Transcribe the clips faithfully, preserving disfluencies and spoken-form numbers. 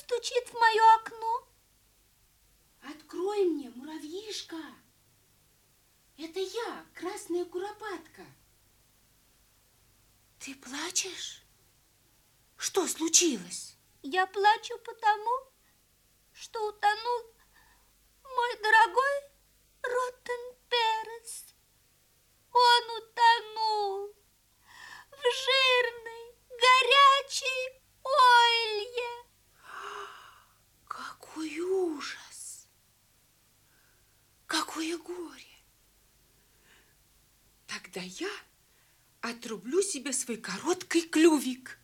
стучит в мое окно? Открой мне, муравьишка. Это я, Красная Куропатка. Ты плачешь? Что случилось? Я плачу потому, что утонул мой дорогой Ротен Перес. Он утонул в жирной, горячей Олье. Какой ужас! Какое горе! Тогда я отрублю себе свой короткий клювик.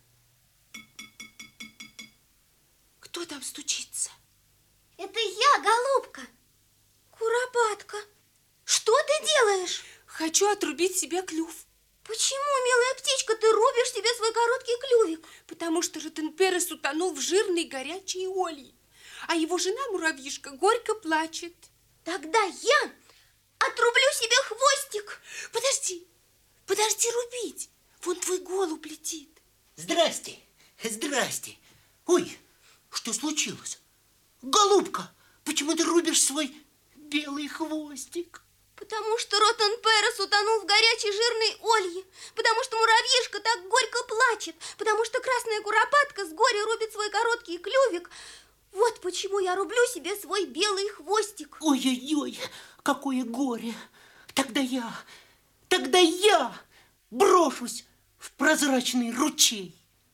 Кто там стучится? Это я, голубка. Куропатка, что ты делаешь? Хочу отрубить себе клюв. Почему, милая птичка, ты рубишь себе свой короткий клювик? Потому что Ротен Перес утонул в жирной горячей Олье, а его жена, муравьишка, горько плачет. Тогда я отрублю себе хвостик. Подожди, подожди рубить. Вон твой голубь летит. Здрасте, здрасте. Ой, что случилось? Голубка, почему ты рубишь свой белый хвостик? Потому что Ротен Перес утонул в горячей жирной Олье, потому что муравьишка так горько плачет, потому что Красная Куропатка с горя рубит свой короткий клювик. Вот почему я рублю себе свой белый хвостик. Ой-ой-ой, какое горе. Тогда я, тогда я брошусь в прозрачный ручей.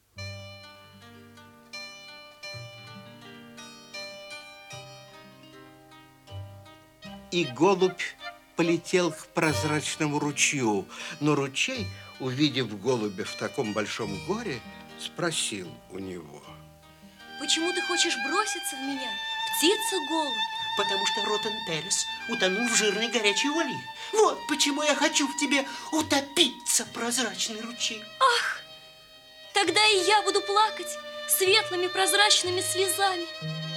И голубь полетел к прозрачному ручью, но ручей, увидев голубя в таком большом горе, спросил у него: Почему ты хочешь броситься в меня, птица-голубь? Потому что Ротен Перес утонул в жирной горячей Олье. Вот почему я хочу в тебе утопиться, прозрачный ручей. Ах, тогда и я буду плакать светлыми прозрачными слезами.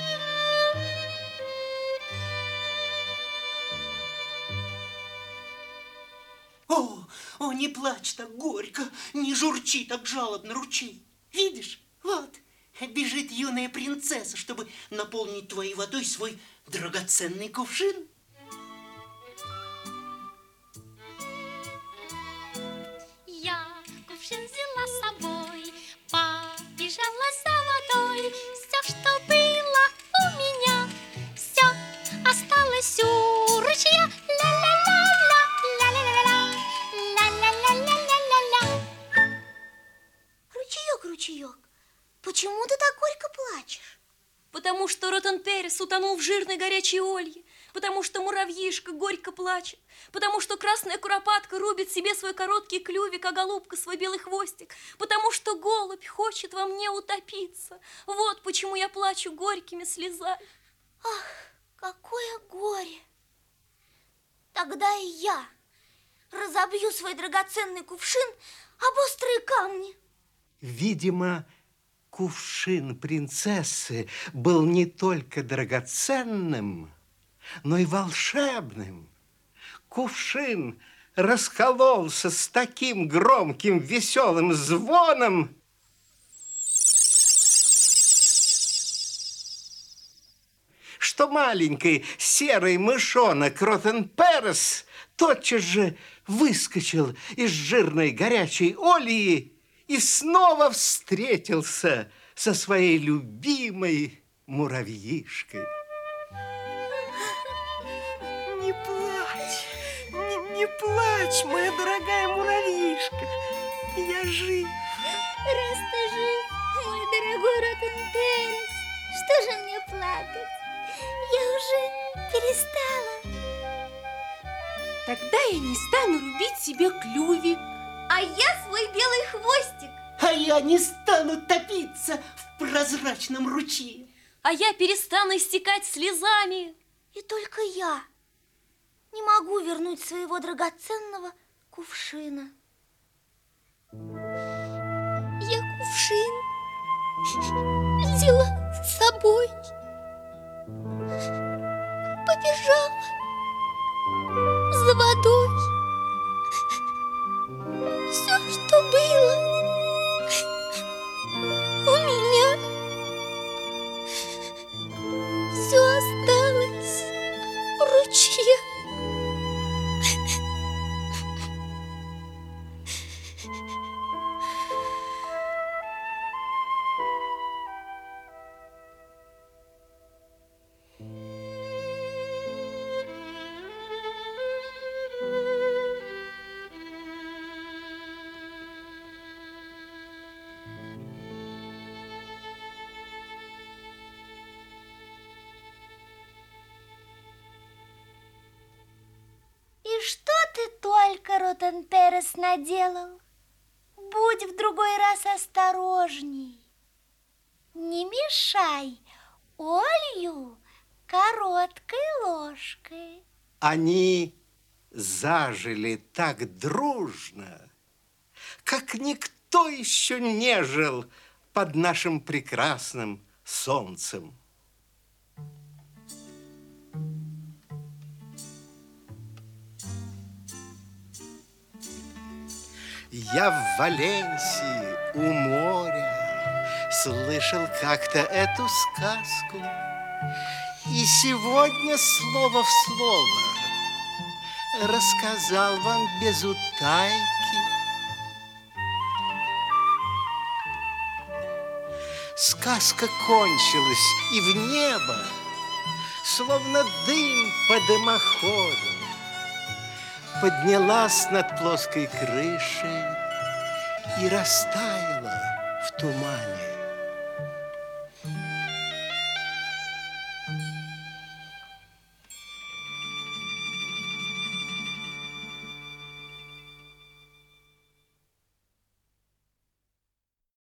О, о, не плачь так горько, не журчи так жалобно ручей. Видишь, вот, бежит юная принцесса, чтобы наполнить твоей водой свой драгоценный кувшин. Я кувшин взяла с собой, побежала за водой. Все, что было у меня, все осталось у ручья. Ля-ля-ля-ля, ля-ля-ля-ля, ля-ля-ля-ля-ля-ля. Ручеек, ручеек, почему ты так горько плачешь? Потому что Ротен Перес утонул в жирной горячей Олье, потому что муравьишка горько плачет, потому что Красная Куропатка рубит себе свой короткий клювик, а голубка свой белый хвостик, потому что голубь хочет во мне утопиться. Вот почему я плачу горькими слезами. Ах, какое горе! Тогда и я разобью свой драгоценный кувшин об острые камни. Видимо, кувшин принцессы был не только драгоценным, но и волшебным. Кувшин раскололся с таким громким веселым звоном, что маленький серый мышонок Ротен Перес тотчас же выскочил из жирной горячей Ольи и снова встретился со своей любимой муравьишкой. Не плачь, не, не плачь, моя дорогая муравьишка, я жив. Раз ты жив, мой дорогой Ротен Перес, что же мне плакать? Я уже перестала. Тогда я не стану рубить себе клювик. А я свой белый хвостик. А я не стану топиться в прозрачном ручье. А я перестану истекать слезами. И только я не могу вернуть своего драгоценного кувшина. Я кувшин взяла с собой, побежала за водой. Все, что было у меня, Сколько Ротен-Перес наделал. Будь в другой раз осторожней. Не мешай Олью короткой ложкой. Они зажили так дружно, как никто еще не жил под нашим прекрасным солнцем. Я в Валенсии у моря слышал как-то эту сказку, и сегодня слово в слово рассказал вам без утайки. Сказка кончилась, и в небо, словно дым по дымоходу, поднялась над плоской крышей и растаяла в тумане.